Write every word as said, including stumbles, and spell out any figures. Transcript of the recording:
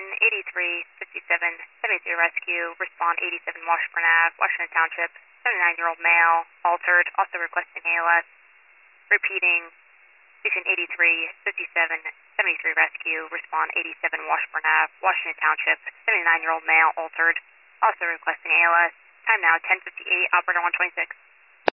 Station eighty-three fifty-seven seventy-three Rescue, respond eighty-seven Washburn Ave, Washington Township, seventy-nine-year-old male, altered, also requesting A L S. Repeating, Station eighty-three fifty-seven seventy-three Rescue, respond eighty-seven Washburn Ave, Washington Township, seventy-nine-year-old male, altered, also requesting A L S. Time now ten fifty-eight, operator one twenty-six.